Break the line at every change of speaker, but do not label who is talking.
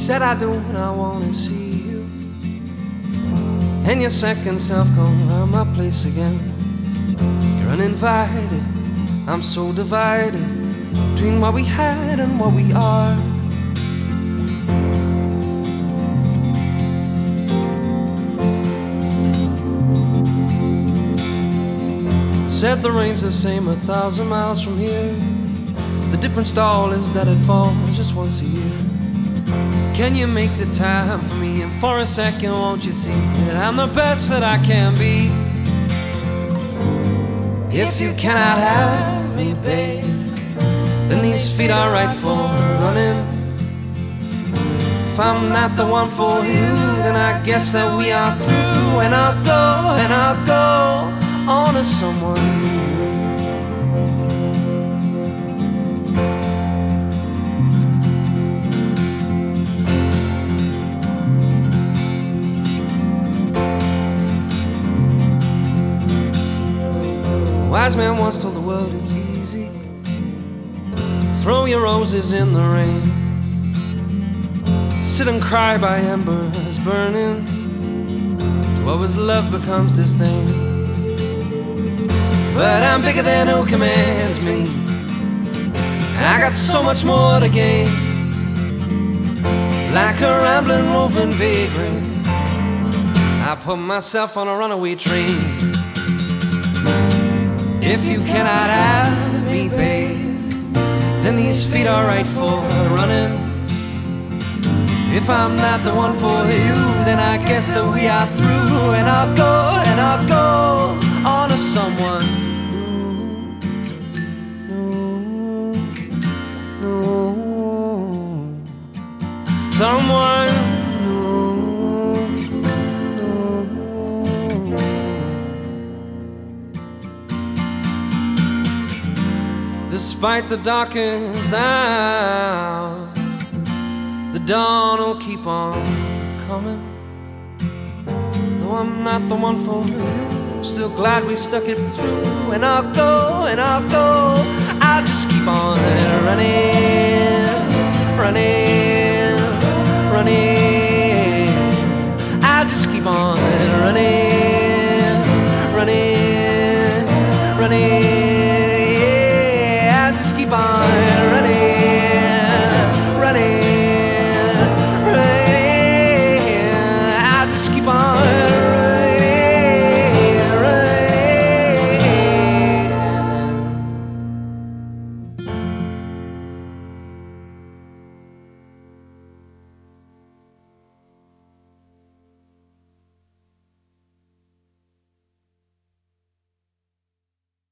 said I do and I wanna see you, and your second self come round my place again. You're uninvited, I'm so divided between what we had and what we are. Said the rain's the same 1,000 miles from here. The difference all is that it falls just once a year. Can you make the time for me? And for a second, won't you see that I'm the best that I can be? If you cannot have me, babe, then these feet are right for running. If I'm not the one for you, then I guess that we are through. And I'll go on to someone new. A wise man once told the world it's easy. Throw your roses in the rain. Sit and cry by embers burning. What was love becomes disdain. But I'm bigger than who commands me. I got so much more to gain. Like a rambling, roving vagrant, I put myself on a runaway train. If you cannot have me, babe, then these feet are right for running. If I'm not the one for you, then I guess that we are through. And I'll go on to someone new. Someone new. Despite the darkest hour, the dawn will keep on coming. Though I'm not the one for you, still glad we stuck it through. And I'll go